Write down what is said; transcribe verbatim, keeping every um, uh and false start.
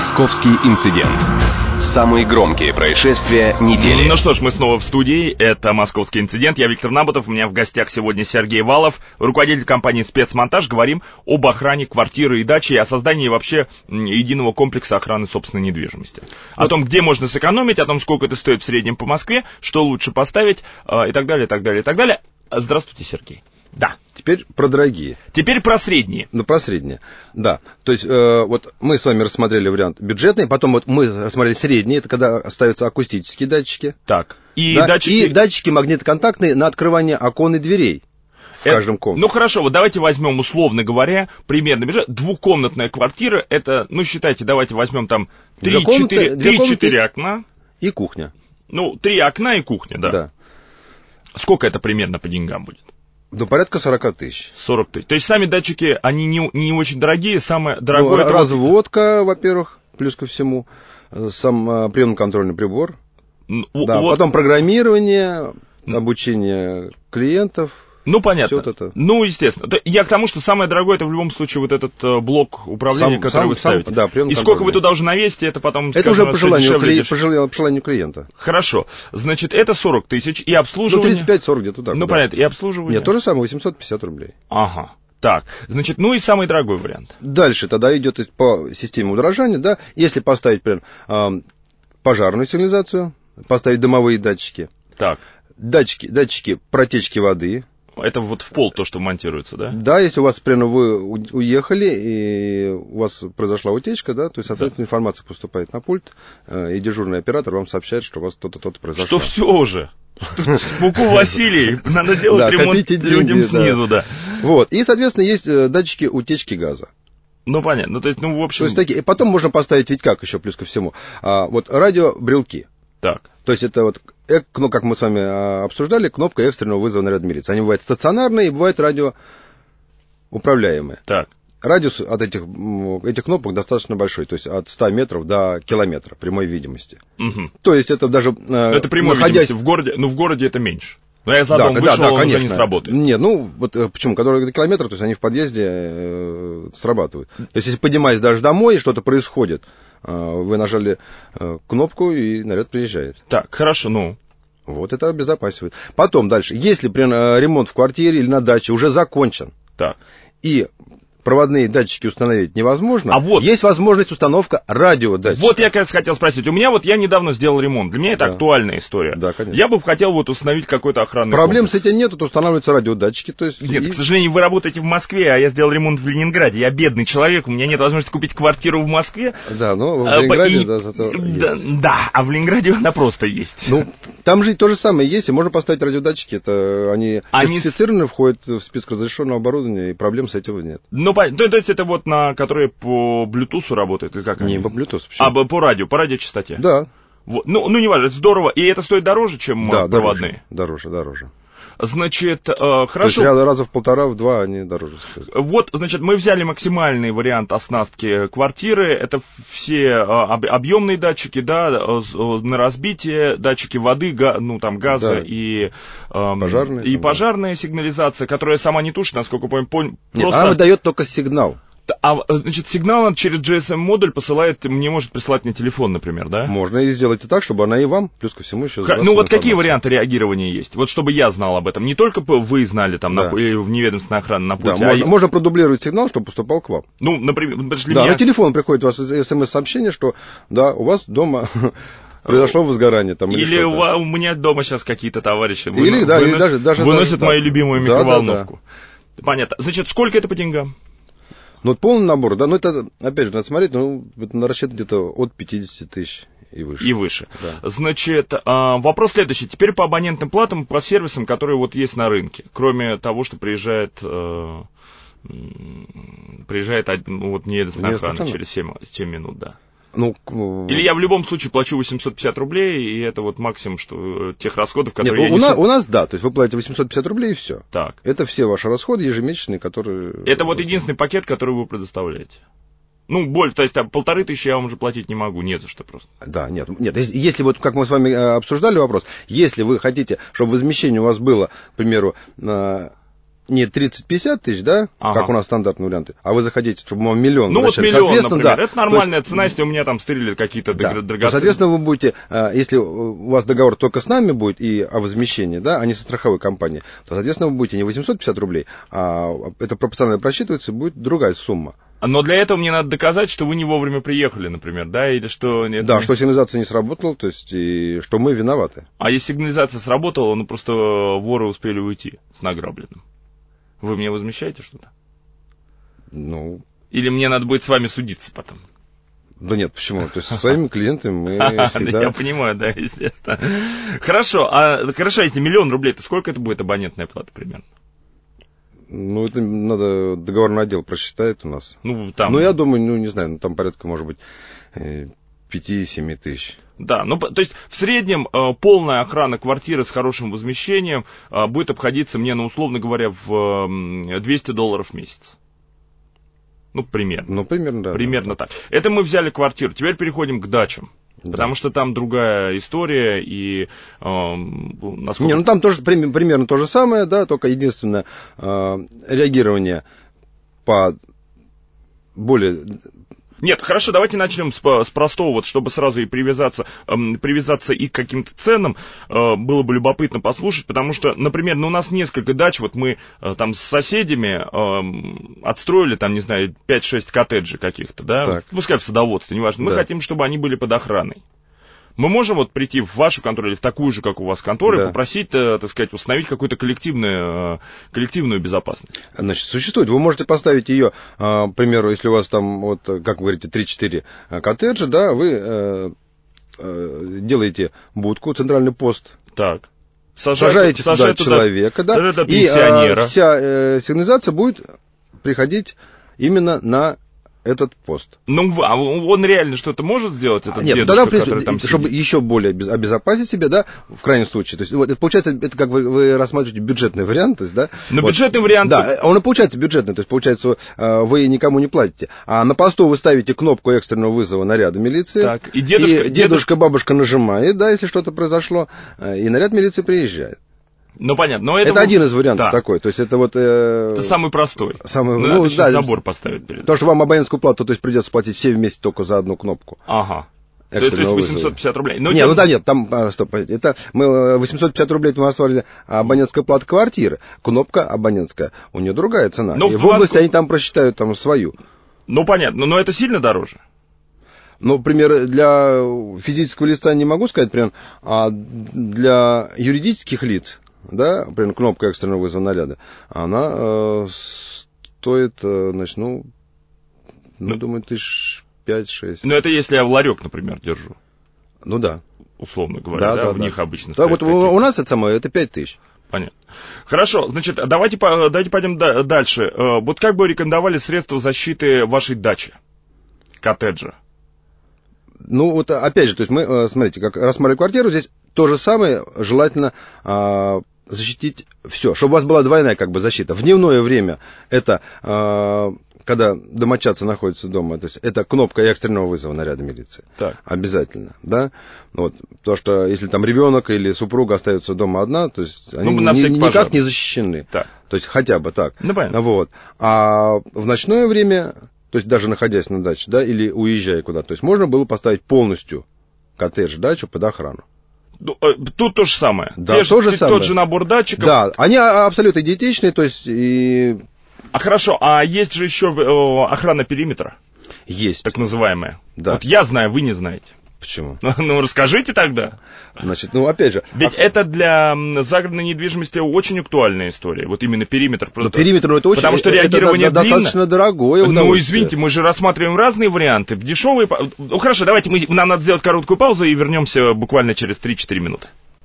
Московский инцидент. Самые громкие происшествия недели. Ну что ж, мы снова в студии. Это «Московский инцидент». Я Виктор Набутов. У меня в гостях сегодня Сергей Валов, руководитель компании «Спецмонтаж». Говорим об охране квартиры и дачи и о создании вообще единого комплекса охраны собственной недвижимости. О том, где можно сэкономить, о том, сколько это стоит в среднем по Москве, что лучше поставить и так далее, и так далее, и так далее. Здравствуйте, Сергей. Да. Теперь про дорогие. Теперь про средние. Ну, про средние, да. То есть, э, вот мы с вами рассмотрели вариант бюджетный, потом вот мы рассмотрели средние, это когда ставятся акустические датчики. Так. И, да, датчики... и датчики магнитоконтактные на открывание окон и дверей в это... каждом комнате. Ну, хорошо, вот давайте возьмем, условно говоря, примерно бюджет. Двухкомнатная квартира, это, ну, считайте, давайте возьмем там три-четыре окна. И кухня. Ну, три окна и кухня, да. Да. Сколько это примерно по деньгам будет? Ну, порядка сорок тысяч. сорок тысяч. То есть сами датчики, они не, не очень дорогие, самое дорогое... Ну, это разводка, вот... во-первых, плюс ко всему, сам а, приемно-контрольный прибор. Ну, да, вот... Потом программирование, обучение клиентов. Ну, понятно. Вот это. Ну, естественно. Я к тому, что самое дорогое, это в любом случае вот этот блок управления, сам, который сам, вы ставите. Сам, да, и сколько вы туда уже навесите, это потом... Это скажем, уже по желанию, кли... по, желанию, по желанию клиента. Хорошо. Значит, это сорок тысяч и обслуживание... Ну, тридцать пять сорок где-то так. Ну, да. понятно. И обслуживание... Нет, то же самое, восемьсот пятьдесят рублей. Ага. Так, значит, ну и самый дорогой вариант. Дальше тогда идет по системе удорожания, да, если поставить, например, пожарную сигнализацию, поставить дымовые датчики. Так. Датчики, датчики протечки воды. Это вот в пол то, что монтируется, да? Да, если у вас, прямо вы уехали, и у вас произошла утечка, да, то есть, соответственно, да. информация поступает на пульт, и дежурный оператор вам сообщает, что у вас то-то, то-то произошло. Что все уже. Муку Василий, надо делать ремонт людям снизу, да. Вот, и, соответственно, есть датчики утечки газа. Ну, понятно, ну, то есть, ну, в общем... То есть, такие, и потом можно поставить, ведь как еще, плюс ко всему, вот радиобрелки. Так. То есть это вот, ну, как мы с вами обсуждали, кнопка экстренного вызова наряда милиции. Они бывают стационарные и бывают радиоуправляемые. Так. Радиус от этих, этих кнопок достаточно большой, то есть от ста метров до километра прямой видимости. Угу. То есть это даже... Это прямой находясь... видимости в городе, ну в городе это меньше. Но я за дом да, вышел, да, да, он конечно. уже не сработает. Нет, ну, вот почему? Которые до километра, то есть они в подъезде э, срабатывают. То есть если поднимаясь даже домой, что-то происходит, э, вы нажали э, кнопку, и наряд приезжает. Так, хорошо, ну... Вот это обезопасивает. Потом дальше. Если при, э, ремонт в квартире или на даче уже закончен, так. и... проводные датчики установить невозможно. А вот. Есть возможность установка радиодатчика. Вот я как раз хотел спросить. У меня вот я недавно сделал ремонт. Для меня это да. актуальная история. Да, конечно. Я бы хотел вот установить какой-то охранный Проблем комплекс. с этим нет, тут устанавливаются радиодатчики. То есть нет, и... к сожалению, вы работаете в Москве, а я сделал ремонт в Ленинграде. Я бедный человек, у меня нет возможности купить квартиру в Москве. Да, но в Ленинграде, и... да, зато да, есть. Да, а в Ленинграде она просто есть. Ну, там же то же самое есть, и можно поставить радиодатчики. Это они, они... сертифицированы, входят в список разрешенного оборудования, и проблем с этим нет. Ну, то, то есть это вот на которые по Bluetooth работают, или как Не, они? по Bluetooth. Почему? А по радио, по радиочастоте? Да. Вот. Ну, ну, не важно, это здорово. И это стоит дороже, чем да, проводные? Дороже, дороже. дороже. Значит, э, хорошо. То есть ряда раза в полтора, в два они дороже. Вот, значит, мы взяли максимальный вариант оснастки квартиры. Это все э, объемные датчики, да, на разбитие, датчики воды, га, ну там газа да. и, э, пожарная, и там, пожарная да. сигнализация, которая сама не тушит, насколько я понял. Нет, просто... она выдает только сигнал. А, значит, сигнал через джи эс эм-модуль посылает, мне может прислать мне телефон, например, да? Можно и сделать и так, чтобы она и вам, плюс ко всему еще... Х- ну вот какие варианты реагирования есть? Вот чтобы я знал об этом. Не только вы знали там да. на, или в неведомственной охране на пути. Да, а можно, я... можно продублировать сигнал, чтобы поступал к вам. Ну, например, для да, меня... на телефон приходит у вас смс-сообщение, что да, у вас дома... произошло возгорание там. Или, или у, у меня дома сейчас какие-то товарищи или, вынос, да, вынос, или даже, даже, выносят даже, мою да. любимую микроволновку. Да, да, да. Понятно. Значит, сколько это по деньгам? Ну, полный набор, да, ну, это, опять же, надо смотреть, ну, на расчет где-то от пятидесяти тысяч и выше. И выше. Да. Значит, вопрос следующий. Теперь по абонентным платам, по сервисам, которые вот есть на рынке. Кроме того, что приезжает, приезжает ну, вот неведомственная охрана через семь минут, да. Ну, или я в любом случае плачу восемьсот пятьдесят рублей, и это вот максимум, что тех расходов, которые Нет, я у, несу... нас, у нас, да, то есть вы платите восемьсот пятьдесят рублей и все. Так. Это все ваши расходы ежемесячные, которые... Это вот единственный пакет, который вы предоставляете. Ну, более, то есть там полторы тысячи я вам уже платить не могу, не за что просто. Да, нет, нет, если, если вот, как мы с вами обсуждали вопрос, если вы хотите, чтобы возмещение у вас было, к примеру, не тридцать-пятьдесят тысяч, да, ага. как у нас стандартные варианты, а вы захотите, чтобы мы вам миллион Ну вот вращали. миллион, соответственно, например, да, это нормальная есть, цена, если у меня там стрелили какие-то да, драгоценности. Соответственно, вы будете, если у вас договор только с нами будет и о возмещении, да, а не со страховой компанией, то, соответственно, вы будете не восемьсот пятьдесят рублей, а это пропорционально просчитывается, будет другая сумма. Но для этого мне надо доказать, что вы не вовремя приехали, например, да, или что... Это да, не... что сигнализация не сработала, то есть, и что мы виноваты. А если сигнализация сработала, ну просто воры успели уйти с награбленным. Вы мне возмещаете что-то? Ну... Или мне надо будет с вами судиться потом? Да нет, почему? То есть со своими клиентами мы всегда... Я понимаю, да, естественно. Хорошо, а хорошо, если миллион рублей, то сколько это будет абонентная плата примерно? Ну, это надо договорный отдел просчитает у нас. Ну, там... Ну, я думаю, ну, не знаю, ну, там порядка, может быть, пять-семь тысяч. Да, ну, то есть, в среднем э, полная охрана квартиры с хорошим возмещением э, будет обходиться мне, ну, условно говоря, в э, двести долларов в месяц. Ну, примерно. Ну, примерно, да. Примерно да. так. Это мы взяли квартиру. Теперь переходим к дачам. Да. Потому что там другая история, и э, насколько... Не, ну там тоже примерно то же самое, да, только единственное э, реагирование по более... Нет, хорошо, давайте начнем с, с простого, вот, чтобы сразу и привязаться, э, привязаться и к каким-то ценам, э, было бы любопытно послушать, потому что, например, ну, у нас несколько дач, вот мы э, там с соседями э, отстроили, там, не знаю, пять-шесть коттеджей каких-то, да, так. Пускай в садоводстве, неважно, мы да. хотим, чтобы они были под охраной. Мы можем вот прийти в вашу контору или в такую же, как у вас, контору, да. и попросить, так сказать, установить какую-то коллективную, коллективную безопасность? Значит, существует. Вы можете поставить ее, к примеру, если у вас там, вот, как вы говорите, три-четыре коттеджа, да, вы делаете будку, центральный пост. Так. Сажаете, сажаете туда, туда человека, да, сажаете и а, вся э, сигнализация будет приходить именно на этот пост. Ну, а он реально что-то может сделать, этот Нет, дедушка, тогда, который там чтобы сидит? еще более обезопасить себя, да, в крайнем случае. То есть, вот, это получается, это как вы, вы рассматриваете бюджетный вариант, то есть, да. Но вот, бюджетный вариант... Да, он и получается бюджетный, то есть, получается, вы никому не платите. А на посту вы ставите кнопку экстренного вызова наряда милиции. Так, и дедушка... И дедушка, бабушка нажимает, да, если что-то произошло, и наряд милиции приезжает. Ну, понятно. Но это это был... один из вариантов да. такой. То есть, это вот... Э... Это самый простой. Самый... Ну, ну, это да, забор поставить перед. То, что вам абонентскую плату, то есть, придется платить все вместе только за одну кнопку. Ага. То есть восемьсот пятьдесят рублей. Но нет, тем... ну да, нет, там, а, стоп, это мы восемьсот пятьдесят рублей мы назвали абонентская плата квартиры. Кнопка абонентская, у нее другая цена. Но и в, в области вас... они там просчитают там свою. Ну, понятно, но это сильно дороже. Ну, например, для физического лица не могу сказать, прям, а для юридических лиц, да, например, кнопка экстренного вызова наряда, она э, стоит, э, значит, ну, ну, думаю, тысяч пять-шесть. Ну, это если я в ларек, например, держу. Ну, да. Условно говоря, да, да, да в да. них обычно да, вот у нас это самое, это пять тысяч. Понятно. Хорошо, значит, давайте, давайте пойдем дальше. Вот как бы рекомендовали средства защиты вашей дачи, коттеджа? Ну, вот опять же, то есть мы, смотрите, как рассматривали квартиру, здесь то же самое, желательно а, защитить все, чтобы у вас была двойная как бы защита. В дневное время это, а, когда домочадцы находятся дома, то есть это кнопка экстренного вызова наряда милиции. Так. Обязательно, да. Вот, потому что если там ребенок или супруга остается дома одна, то есть они ну, ни, никак не защищены. Так. То есть хотя бы так. Ну, понятно. Вот. А в ночное время... То есть даже находясь на даче, да, или уезжая куда-то. То есть можно было поставить полностью коттедж, дачу под охрану. Тут то же самое. Да, Те то же самое. Тот же набор датчиков. Да, они абсолютно идентичны, то есть и... А хорошо, а есть же еще охрана периметра? Есть. Так называемая. Да. Вот я знаю, вы не знаете. Почему? Ну, расскажите тогда. Значит, ну, опять же... Ведь а... это для загородной недвижимости очень актуальная история. Вот именно периметр. Но периметр, ну, это очень... Потому что реагирование это длинно. достаточно дорогое удовольствие. Ну, извините, мы же рассматриваем разные варианты. Дешевые... Ну, хорошо, давайте мы... нам надо сделать короткую паузу и вернемся буквально через три-четыре минуты.